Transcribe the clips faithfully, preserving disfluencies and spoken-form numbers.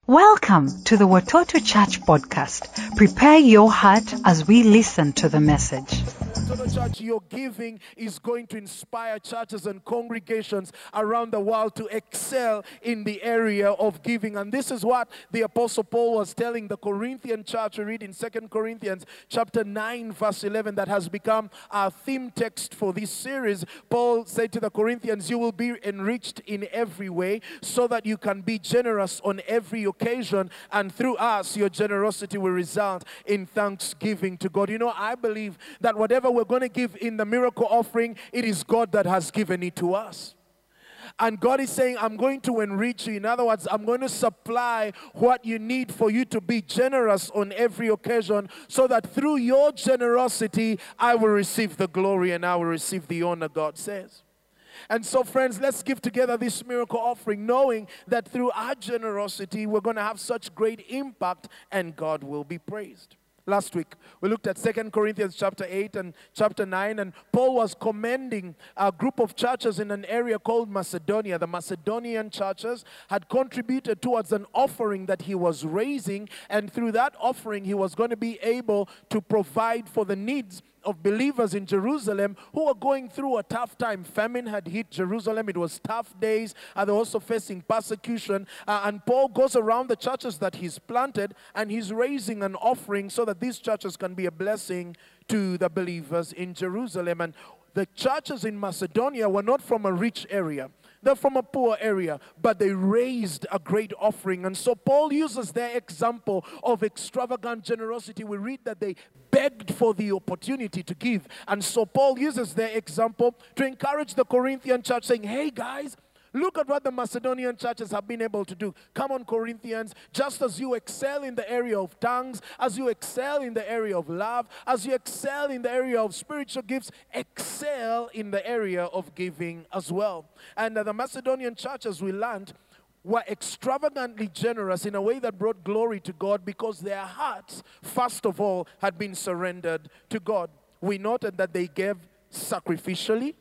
Welcome to the Watoto Church podcast. Prepare your heart as we listen to the message. Watoto Church, your giving is going to inspire churches and congregations around the world to excel in the area of giving. And this is what the Apostle Paul was telling the Corinthian church. We read in Second Corinthians chapter nine, verse eleven, that has become our theme text for this series. Paul said to the Corinthians, you will be enriched in every way so that you can be generous on every occasion, and through us, your generosity will result in thanksgiving to God. You know, I believe that whatever we're going to give in the miracle offering, it is God that has given it to us. And God is saying, I'm going to enrich you. In other words, I'm going to supply what you need for you to be generous on every occasion, so that through your generosity, I will receive the glory and I will receive the honor, God says. And so, friends, let's give together this miracle offering, knowing that through our generosity, we're going to have such great impact and God will be praised. Last week, we looked at Second Corinthians chapter eight and chapter nine, and Paul was commending a group of churches in an area called Macedonia. The Macedonian churches had contributed towards an offering that he was raising, and through that offering, he was going to be able to provide for the needs of believers in Jerusalem who were going through a tough time. Famine had hit Jerusalem. It was tough days. And they're also facing persecution. Uh, and Paul goes around the churches that he's planted, and he's raising an offering so that these churches can be a blessing to the believers in Jerusalem. And the churches in Macedonia were not from a rich area. They're from a poor area, but they raised a great offering. And so Paul uses their example of extravagant generosity. We read that they begged for the opportunity to give. And so Paul uses their example to encourage the Corinthian church, saying, hey guys, look at what the Macedonian churches have been able to do. Come on, Corinthians, just as you excel in the area of tongues, as you excel in the area of love, as you excel in the area of spiritual gifts, excel in the area of giving as well. And uh, the Macedonian churches, we learned, were extravagantly generous in a way that brought glory to God, because their hearts, first of all, had been surrendered to God. We noted that they gave sacrificially.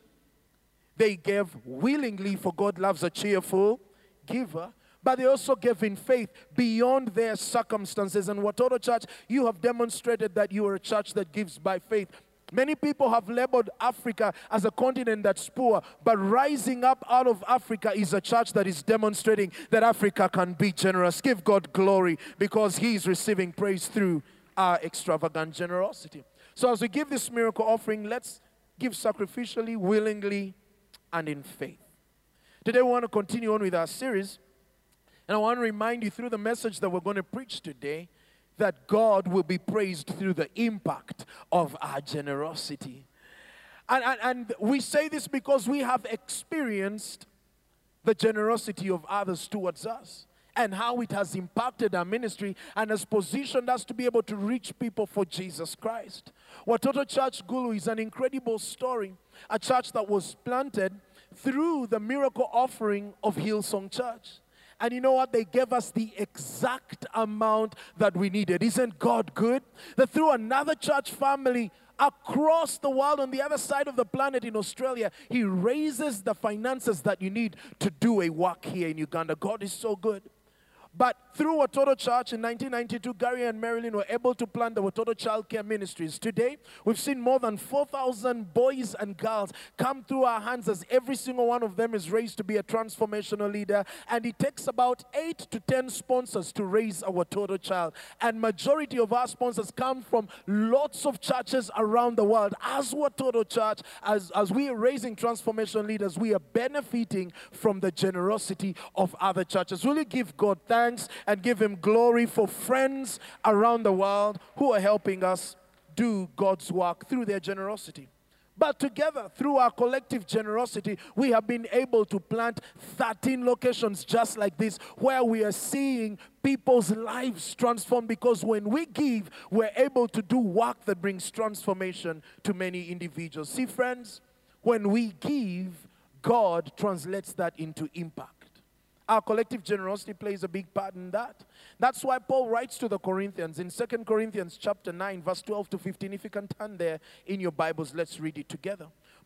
They gave willingly, for God loves a cheerful giver. But they also gave in faith beyond their circumstances. And Watoto Church, you have demonstrated that you are a church that gives by faith. Many people have labeled Africa as a continent that's poor, but rising up out of Africa is a church that is demonstrating that Africa can be generous. Give God glory, because He is receiving praise through our extravagant generosity. So as we give this miracle offering, let's give sacrificially, willingly, and in faith. Today we want to continue on with our series, and I want to remind you through the message that we're going to preach today that God will be praised through the impact of our generosity. And, and, and we say this because we have experienced the generosity of others towards us, and how it has impacted our ministry and has positioned us to be able to reach people for Jesus Christ. Watoto Church Gulu is an incredible story, a church that was planted through the miracle offering of Hillsong Church. And you know what? They gave us the exact amount that we needed. Isn't God good? That through another church family across the world, on the other side of the planet in Australia, He raises the finances that you need to do a work here in Uganda. God is so good. But through Watoto Church in nineteen ninety-two, Gary and Marilyn were able to plant the Watoto Child Care Ministries. Today, we've seen more than four thousand boys and girls come through our hands, as every single one of them is raised to be a transformational leader. And it takes about eight to ten sponsors to raise a Watoto child. And majority of our sponsors come from lots of churches around the world. As Watoto Church, as, as we are raising transformation leaders, we are benefiting from the generosity of other churches. Will you give God thanks and give Him glory for friends around the world who are helping us do God's work through their generosity? But together, through our collective generosity, we have been able to plant thirteen locations just like this, where we are seeing people's lives transformed, because when we give, we're able to do work that brings transformation to many individuals. See, friends, when we give, God translates that into impact. Our collective generosity plays a big part in that. That's why Paul writes to the Corinthians in Second Corinthians chapter nine, verse twelve to fifteen. If you can turn there in your Bibles, let's read it together.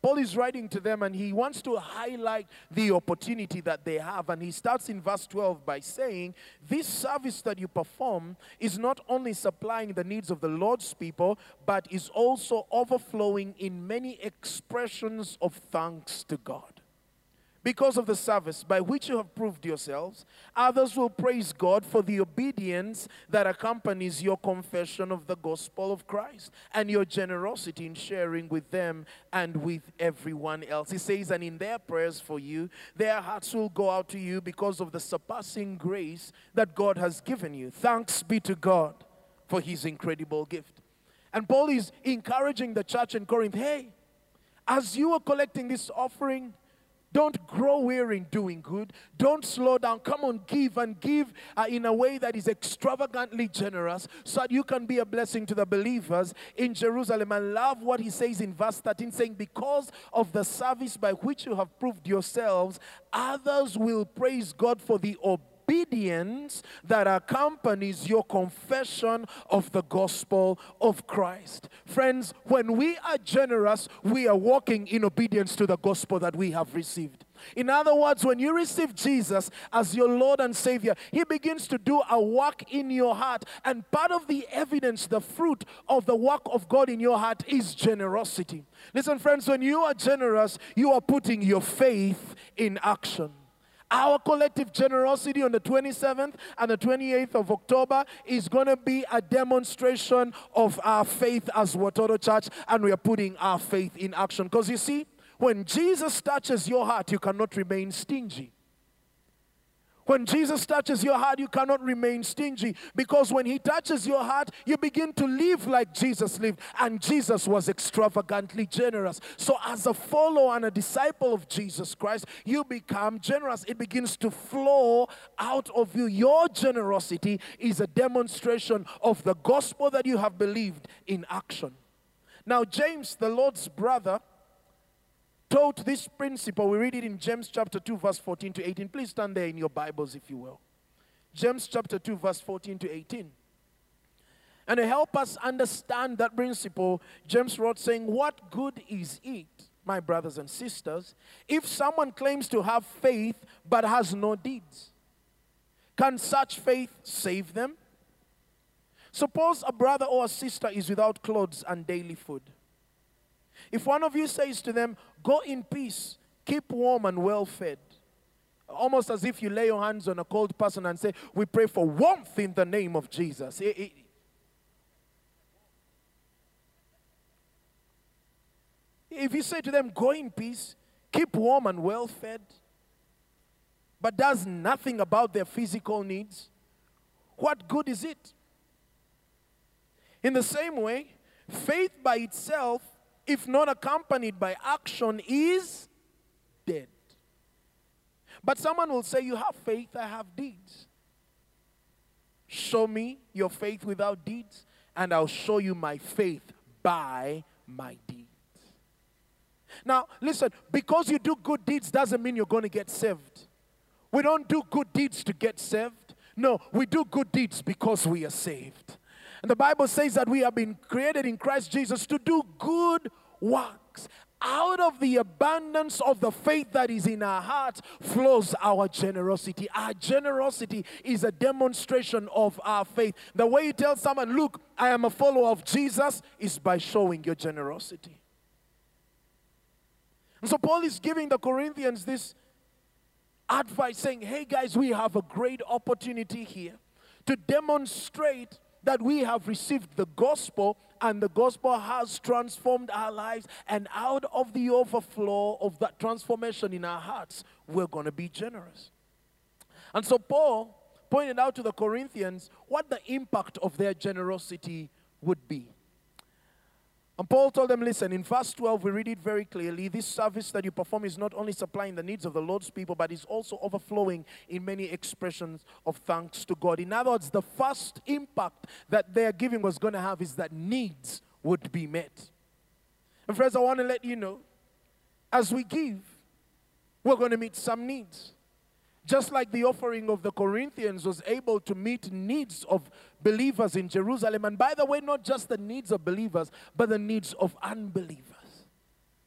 Paul is writing to them and he wants to highlight the opportunity that they have. And he starts in verse twelve by saying, this service that you perform is not only supplying the needs of the Lord's people, but is also overflowing in many expressions of thanks to God. Because of the service by which you have proved yourselves, others will praise God for the obedience that accompanies your confession of the gospel of Christ and your generosity in sharing with them and with everyone else. He says, and in their prayers for you, their hearts will go out to you because of the surpassing grace that God has given you. Thanks be to God for his incredible gift. And Paul is encouraging the church in Corinth, hey, as you are collecting this offering, don't grow weary in doing good. Don't slow down. Come on, give and give uh, in a way that is extravagantly generous so that you can be a blessing to the believers in Jerusalem. I love what he says in verse thirteen, saying, because of the service by which you have proved yourselves, others will praise God for the obedience obedience that accompanies your confession of the gospel of Christ. Friends, when we are generous, we are walking in obedience to the gospel that we have received. In other words, when you receive Jesus as your Lord and Savior, he begins to do a work in your heart. And part of the evidence, the fruit of the work of God in your heart is generosity. Listen, friends, when you are generous, you are putting your faith in action. Our collective generosity on the twenty-seventh and the twenty-eighth of October is going to be a demonstration of our faith as Watoto Church, and we are putting our faith in action. Because you see, when Jesus touches your heart, you cannot remain stingy. When Jesus touches your heart, you cannot remain stingy, because when he touches your heart, you begin to live like Jesus lived, and Jesus was extravagantly generous. So as a follower and a disciple of Jesus Christ, you become generous. It begins to flow out of you. Your generosity is a demonstration of the gospel that you have believed in action. Now, James, the Lord's brother, taught this principle. We read it in James chapter two, verse fourteen to eighteen. Please stand there in your Bibles, if you will. James chapter two, verse fourteen to eighteen. And to help us understand that principle, James wrote saying, what good is it, my brothers and sisters, if someone claims to have faith but has no deeds? Can such faith save them? Suppose a brother or a sister is without clothes and daily food. If one of you says to them, go in peace, keep warm and well fed, almost as if you lay your hands on a cold person and say, we pray for warmth in the name of Jesus. It, it, if you say to them, go in peace, keep warm and well fed, but does nothing about their physical needs, what good is it? In the same way, faith by itself, if not accompanied by action, is dead. But someone will say, you have faith, I have deeds. Show me your faith without deeds, and I'll show you my faith by my deeds. Now, listen, because you do good deeds doesn't mean you're going to get saved. We don't do good deeds to get saved. No, we do good deeds because we are saved. And the Bible says that we have been created in Christ Jesus to do good works. Out of the abundance of the faith that is in our hearts flows our generosity. Our generosity is a demonstration of our faith. The way you tell someone, look, I am a follower of Jesus, is by showing your generosity. And so Paul is giving the Corinthians this advice saying, hey guys, we have a great opportunity here to demonstrate that we have received the gospel, and the gospel has transformed our lives, and out of the overflow of that transformation in our hearts, we're going to be generous. And so Paul pointed out to the Corinthians what the impact of their generosity would be. And Paul told them, listen, in verse twelve, we read it very clearly. This service that you perform is not only supplying the needs of the Lord's people, but is also overflowing in many expressions of thanks to God. In other words, the first impact that their giving was going to have is that needs would be met. And friends, I want to let you know, as we give, we're going to meet some needs. Just like the offering of the Corinthians was able to meet needs of believers in Jerusalem. And by the way, not just the needs of believers, but the needs of unbelievers.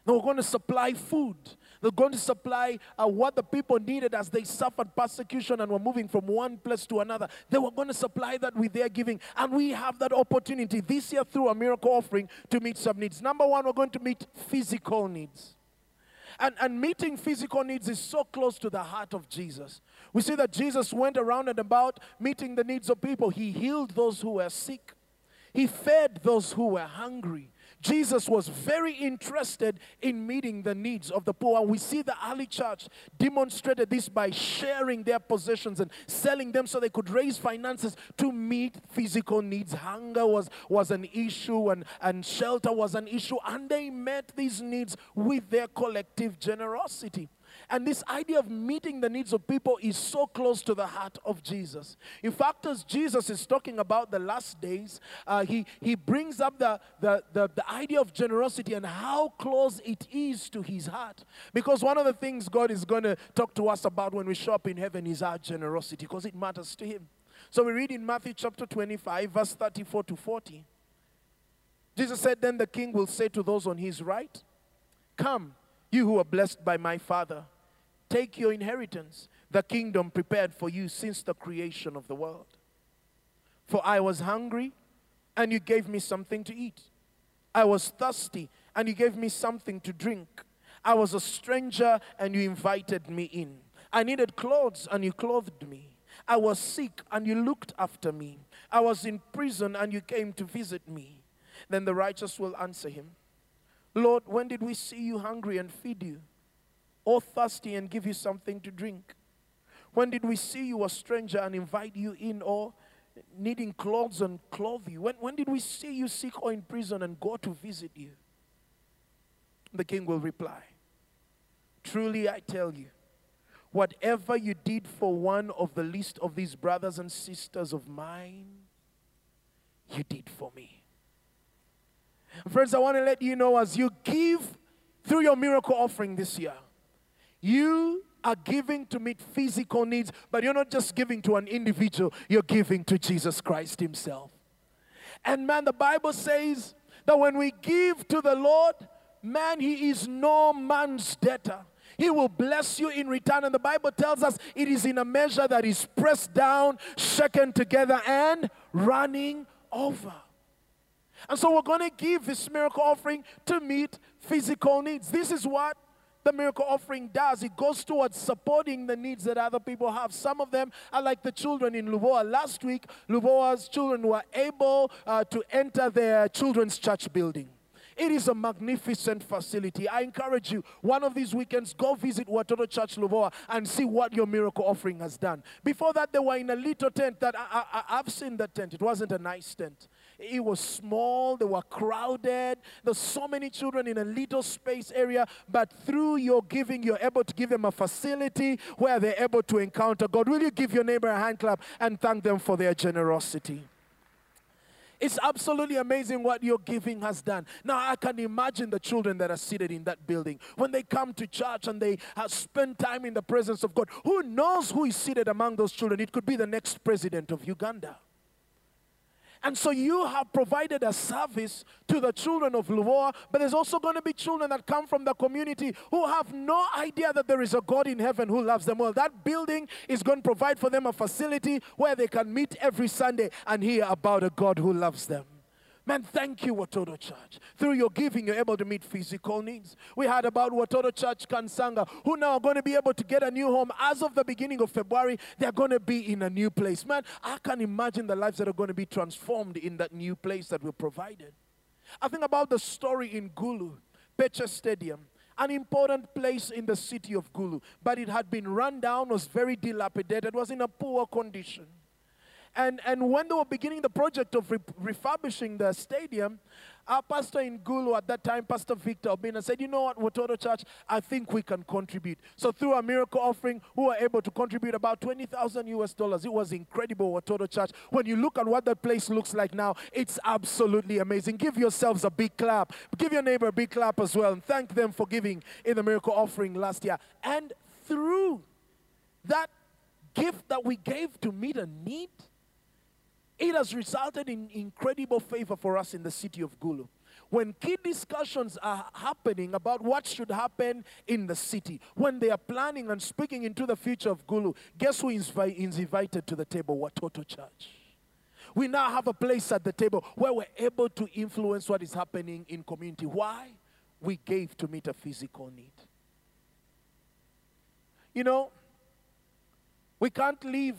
They were going to supply food. They're going to supply uh, what the people needed as they suffered persecution and were moving from one place to another. They were going to supply that with their giving. And we have that opportunity this year through a miracle offering to meet some needs. Number one, we're going to meet physical needs. And, and meeting physical needs is so close to the heart of Jesus. We see that Jesus went around and about meeting the needs of people. He healed those who were sick. He fed those who were hungry. Jesus was very interested in meeting the needs of the poor. We see the early church demonstrated this by sharing their possessions and selling them so they could raise finances to meet physical needs. Hunger was, was an issue, and, and shelter was an issue, and they met these needs with their collective generosity. And this idea of meeting the needs of people is so close to the heart of Jesus. In fact, as Jesus is talking about the last days, uh, he, he brings up the, the, the, the idea of generosity and how close it is to his heart. Because one of the things God is going to talk to us about when we show up in heaven is our generosity, because it matters to him. So we read in Matthew chapter twenty-five, verse thirty-four to forty. Jesus said, "Then the king will say to those on his right, 'Come, you who are blessed by my Father, take your inheritance, the kingdom prepared for you since the creation of the world. For I was hungry, and you gave me something to eat. I was thirsty, and you gave me something to drink. I was a stranger, and you invited me in. I needed clothes, and you clothed me. I was sick, and you looked after me. I was in prison, and you came to visit me.' Then the righteous will answer him, 'Lord, when did we see you hungry and feed you, or thirsty and give you something to drink? When did we see you a stranger and invite you in, or needing clothes and clothe you? When, when did we see you sick or in prison and go to visit you?' The king will reply, 'Truly I tell you, whatever you did for one of the least of these brothers and sisters of mine, you did for me.'" Friends, I want to let you know, as you give through your miracle offering this year, you are giving to meet physical needs, but you're not just giving to an individual, you're giving to Jesus Christ himself. And man, the Bible says that when we give to the Lord, man, he is no man's debtor. He will bless you in return. And the Bible tells us it is in a measure that is pressed down, shaken together, and running over. And so we're going to give this miracle offering to meet physical needs. This is what the miracle offering does. It goes towards supporting the needs that other people have. Some of them are like the children in Luvoa. Last week, Luvoa's children were able uh, to enter their children's church building. It is a magnificent facility. I encourage you, one of these weekends, go visit Watoto Church Luvoa and see what your miracle offering has done. Before that, they were in a little tent that I, I, I've seen that tent. It wasn't a nice tent. It was small. They were crowded. There's so many children in a little space area. But through your giving, you're able to give them a facility where they're able to encounter God. Will you give your neighbor a hand clap and thank them for their generosity? It's absolutely amazing what your giving has done. Now, I can imagine the children that are seated in that building. When they come to church and they have spent time in the presence of God, who knows who is seated among those children? It could be the next president of Uganda. And so you have provided a service to the children of Luvoa, but there's also going to be children that come from the community who have no idea that there is a God in heaven who loves them well. That building is going to provide for them a facility where they can meet every Sunday and hear about a God who loves them. Man, thank you, Watoto Church. Through your giving, you're able to meet physical needs. We heard about Watoto Church Kansanga, who now are going to be able to get a new home. As of the beginning of February, they're going to be in a new place. Man, I can imagine the lives that are going to be transformed in that new place that we provided. I think about the story in Gulu, Pecha Stadium, an important place in the city of Gulu, but it had been run down, was very dilapidated, was in a poor condition. And, and when they were beginning the project of re refurbishing the stadium, our pastor in Gulu at that time, Pastor Victor Obina, said, "You know what, Watoto Church, I think we can contribute." So through a miracle offering, we were able to contribute about twenty thousand U S dollars. It was incredible, Watoto Church. When you look at what that place looks like now, it's absolutely amazing. Give yourselves a big clap. Give your neighbor a big clap as well. And thank them for giving in the miracle offering last year. And through that gift that we gave to meet a need, it has resulted in incredible favor for us in the city of Gulu. When key discussions are happening about what should happen in the city, when they are planning and speaking into the future of Gulu, guess who is is invited to the table? Watoto Church. We now have a place at the table where we're able to influence what is happening in community. Why? We gave to meet a physical need. You know, we can't live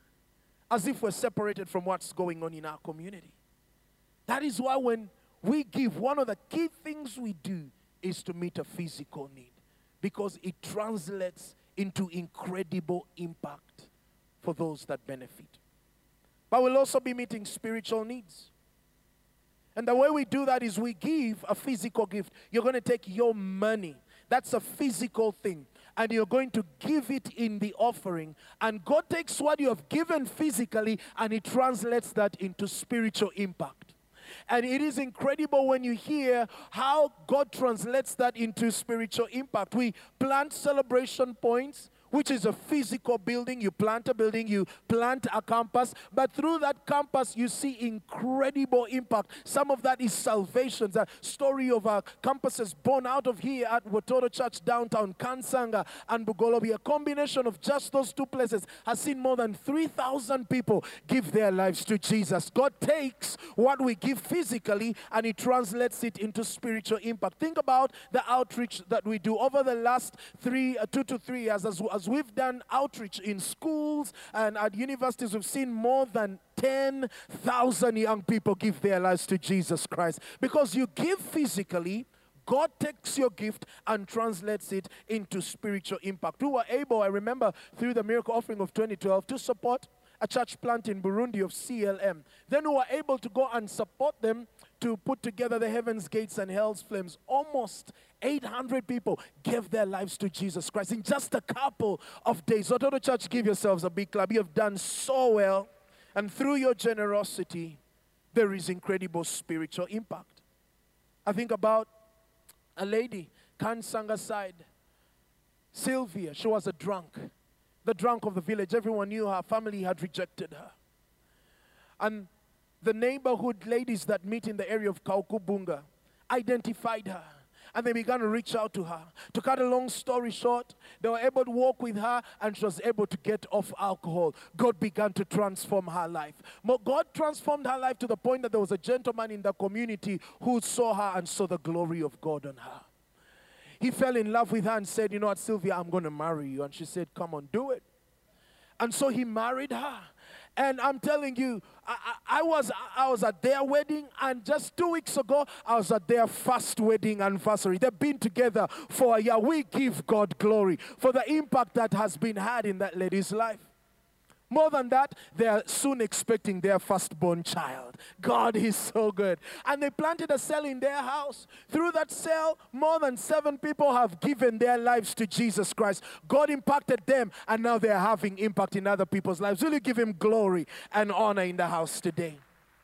as if we're separated from what's going on in our community. That is why when we give, one of the key things we do is to meet a physical need, because it translates into incredible impact for those that benefit. But we'll also be meeting spiritual needs. And the way we do that is we give a physical gift. You're going to take your money. That's a physical thing. And you're going to give it in the offering. And God takes what you have given physically and He translates that into spiritual impact. And it is incredible when you hear how God translates that into spiritual impact. We plant celebration points, which is a physical building. You plant a building, you plant a campus, but through that campus you see incredible impact. Some of that is salvation. The story of our campuses born out of here at Watoto Church downtown, Kansanga and Bugolobi. A combination of just those two places has seen more than three thousand people give their lives to Jesus. God takes what we give physically and He translates it into spiritual impact. Think about the outreach that we do over the last three, uh, two to three years as, as we've done outreach in schools and at universities. We've seen more than ten thousand young people give their lives to Jesus Christ. Because you give physically, God takes your gift and translates it into spiritual impact. We were able, I remember, through the miracle offering of twenty twelve, to support a church plant in Burundi of C L M. Then we were able to go and support them to put together the Heaven's Gates and Hell's Flames. Almost eight hundred people gave their lives to Jesus Christ in just a couple of days. Watoto Church, give yourselves a big clap. You have done so well. And through your generosity, there is incredible spiritual impact. I think about a lady, Kansanga side, Sylvia. She was a drunk. The drunk of the village. Everyone knew her. Family had rejected her. And the neighborhood ladies that meet in the area of Kaukubunga identified her. And they began to reach out to her. To cut a long story short, they were able to walk with her and she was able to get off alcohol. God began to transform her life. God transformed her life to the point that there was a gentleman in the community who saw her and saw the glory of God on her. He fell in love with her and said, you know what, Sylvia, I'm going to marry you. And she said, come on, do it. And so he married her. And I'm telling you, I, I, I, was, I was at their wedding, and just two weeks ago, I was at their first wedding anniversary. They've been together for a year. We give God glory for the impact that has been had in that lady's life. More than that, they are soon expecting their firstborn child. God is so good. And they planted a cell in their house. Through that cell, more than seven people have given their lives to Jesus Christ. God impacted them, and now they are having impact in other people's lives. Will you give Him glory and honor in the house today?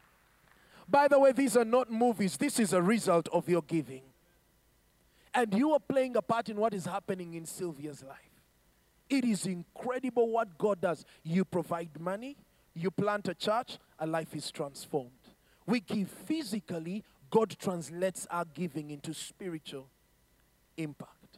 By the way, these are not movies. This is a result of your giving. And you are playing a part in what is happening in Sylvia's life. It is incredible what God does. You provide money, you plant a church, a life is transformed. We give physically, God translates our giving into spiritual impact.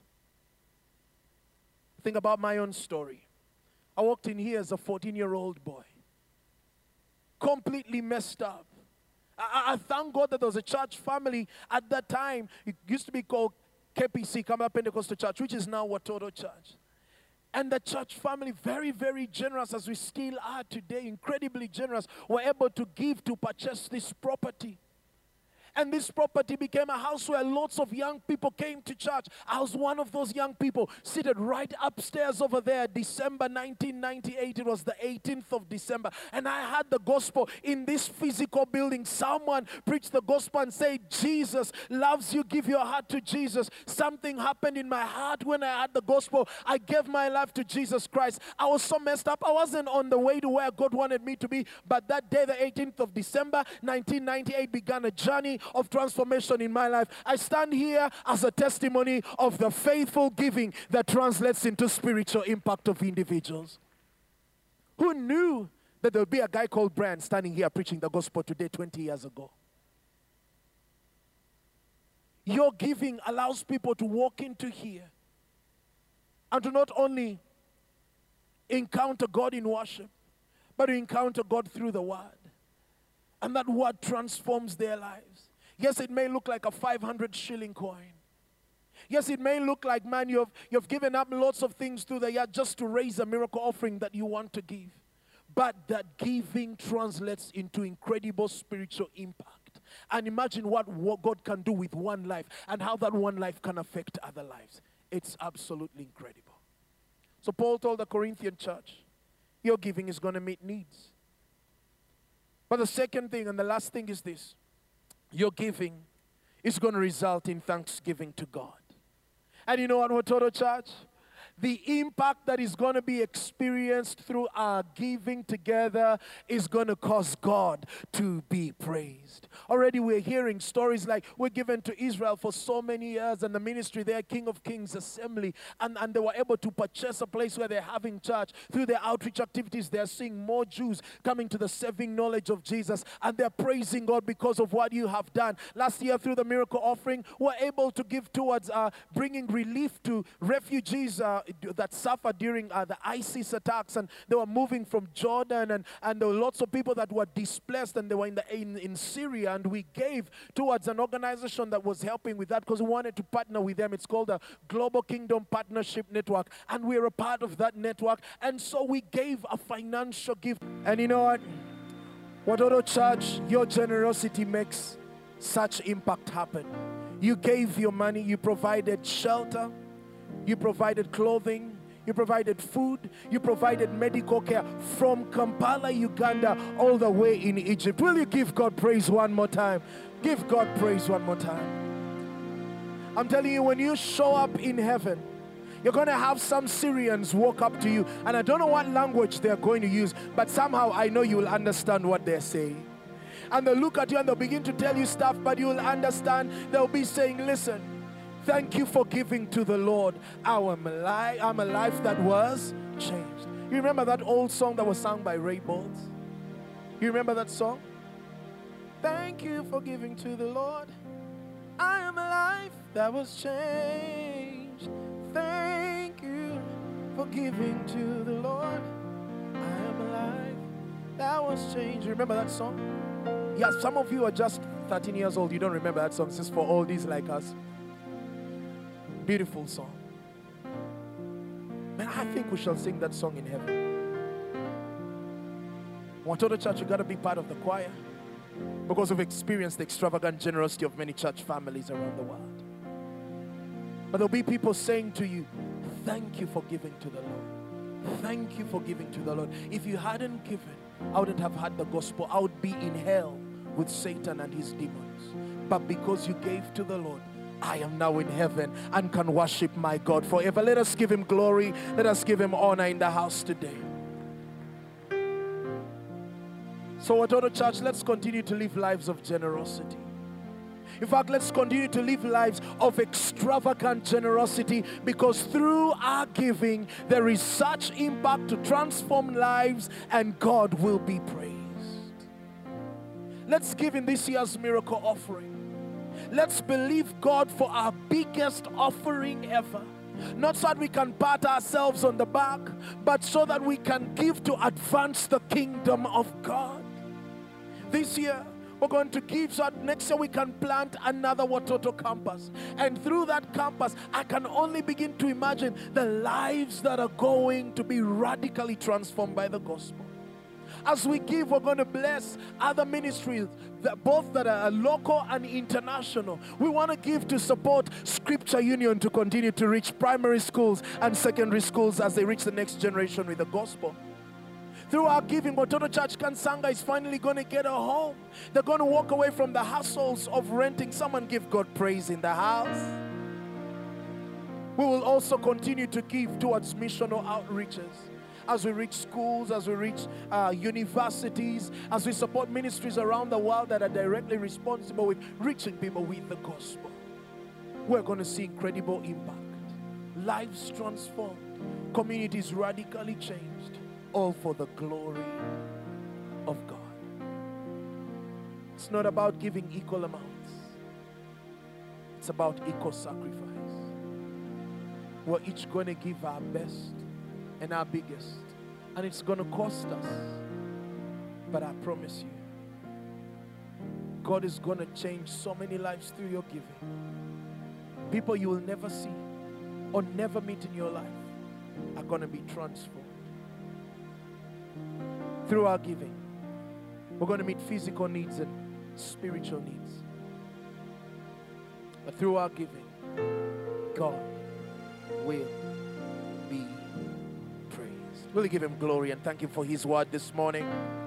Think about my own story. I walked in here as a fourteen-year-old boy, completely messed up. I, I thank God that there was a church family at that time. It used to be called K P C, Kamala Pentecostal Church, which is now Watoto Church. And the church family, very, very generous, as we still are today, incredibly generous, were able to give to purchase this property. And this property became a house where lots of young people came to church. I was one of those young people seated right upstairs over there, December nineteen ninety-eight. It was the eighteenth of December. And I had the gospel in this physical building. Someone preached the gospel and said, Jesus loves you. Give your heart to Jesus. Something happened in my heart when I had the gospel. I gave my life to Jesus Christ. I was so messed up. I wasn't on the way to where God wanted me to be. But that day, the eighteenth of December, nineteen ninety-eight, began a journey of transformation in my life. I stand here as a testimony of the faithful giving that translates into spiritual impact of individuals. Who knew that there would be a guy called Brian standing here preaching the gospel today twenty years ago? Your giving allows people to walk into here and to not only encounter God in worship, but to encounter God through the word. And that word transforms their lives. Yes, it may look like a five hundred shilling coin. Yes, it may look like, man, you've, you've given up lots of things through the year just to raise a miracle offering that you want to give. But that giving translates into incredible spiritual impact. And imagine what, what God can do with one life and how that one life can affect other lives. It's absolutely incredible. So Paul told the Corinthian church, your giving is going to meet needs. But the second thing and the last thing is this. Your giving is going to result in thanksgiving to God. And you know what, Watoto Church? The impact that is going to be experienced through our giving together is going to cause God to be praised. Already we're hearing stories like we're given to Israel for so many years and the ministry there, King of Kings Assembly, and, and they were able to purchase a place where they're having church. Through their outreach activities, they're seeing more Jews coming to the saving knowledge of Jesus, and they're praising God because of what you have done. Last year through the miracle offering, we're able to give towards uh, bringing relief to refugees uh, that suffered during uh, the ISIS attacks, and they were moving from Jordan, and, and there were lots of people that were displaced, and they were in, the, in, in Syria, and we gave towards an organization that was helping with that because we wanted to partner with them. It's called the Global Kingdom Partnership Network, and we're a part of that network, and so we gave a financial gift. And you know what? Watoto Church, your generosity makes such impact happen. You gave your money, you provided shelter, you provided clothing, you provided food, you provided medical care from Kampala, Uganda, all the way in Egypt. Will you give God praise one more time? Give God praise one more time. I'm telling you, when you show up in heaven, you're going to have some Syrians walk up to you, and I don't know what language they're going to use, but somehow I know you will understand what they're saying. And they'll look at you and they'll begin to tell you stuff, but you'll understand. They'll be saying, listen, thank you for giving to the Lord. I'm a, li- I'm a life that was changed. You remember that old song that was sung by Ray Bolts? You remember that song? Thank you for giving to the Lord. I am a life that was changed. Thank you for giving to the Lord. I am a life that was changed. You remember that song? Yeah, some of you are just thirteen years old. You don't remember that song. This is for all these like us. Beautiful song. Man, I think we shall sing that song in heaven. Watoto Church, you got to be part of the choir because we've experienced the extravagant generosity of many church families around the world. But there'll be people saying to you, thank you for giving to the Lord. Thank you for giving to the Lord. If you hadn't given, I wouldn't have had the gospel. I would be in hell with Satan and his demons. But because you gave to the Lord, I am now in heaven and can worship my God forever. Let us give him glory. Let us give him honor in the house today. So Watoto Church, let's continue to live lives of generosity. In fact, let's continue to live lives of extravagant generosity, because through our giving, there is such impact to transform lives, and God will be praised. Let's give in this year's miracle offering. Let's believe God for our biggest offering ever. Not so that we can pat ourselves on the back, but so that we can give to advance the kingdom of God. This year, we're going to give so that next year we can plant another Watoto campus. And through that campus, I can only begin to imagine the lives that are going to be radically transformed by the gospel. As we give, we're going to bless other ministries, that both that are local and international. We want to give to support Scripture Union to continue to reach primary schools and secondary schools as they reach the next generation with the gospel. Through our giving, Watoto Church Kansanga is finally going to get a home. They're going to walk away from the hassles of renting. Someone give God praise in the house. We will also continue to give towards missional outreaches as we reach schools, as we reach uh, universities, as we support ministries around the world that are directly responsible with reaching people with the gospel. We're going to see incredible impact. Lives transformed. Communities radically changed. All for the glory of God. It's not about giving equal amounts. It's about equal sacrifice. We're each going to give our best and our biggest. And it's going to cost us. But I promise you, God is going to change so many lives through your giving. People you will never see or never meet in your life are going to be transformed. Through our giving, we're going to meet physical needs and spiritual needs. But through our giving, God will be praised. Will you give him glory and thank him for his word this morning?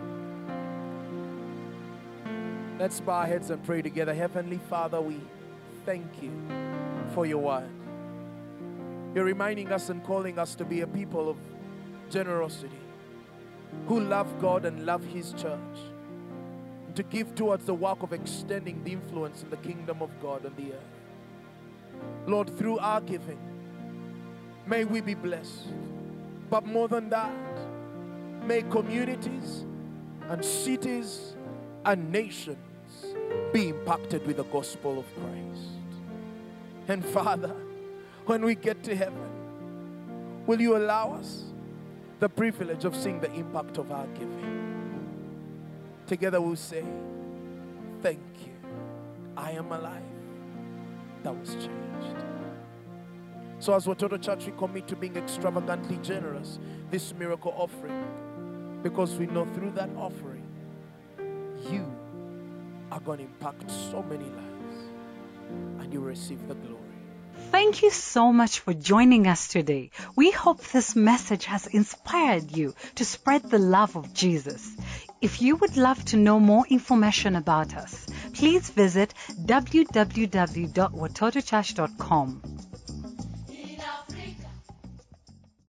Let's bow our heads and pray together. Heavenly Father, we thank you for your word. You're reminding us and calling us to be a people of generosity, who love God and love his church, and to give towards the work of extending the influence in the kingdom of God on the earth. Lord, through our giving, may we be blessed. But more than that, may communities and cities and nations be impacted with the gospel of Christ. And Father, when we get to heaven, will you allow us the privilege of seeing the impact of our giving? Together we'll say, thank you. I am alive. That was changed. So as Watoto Church, we commit to being extravagantly generous this miracle offering, because we know through that offering, you are going to impact so many lives and you receive the glory. Thank you so much for joining us today. We hope this message has inspired you to spread the love of Jesus. If you would love to know more information about us, please visit w w w dot watoto church dot com.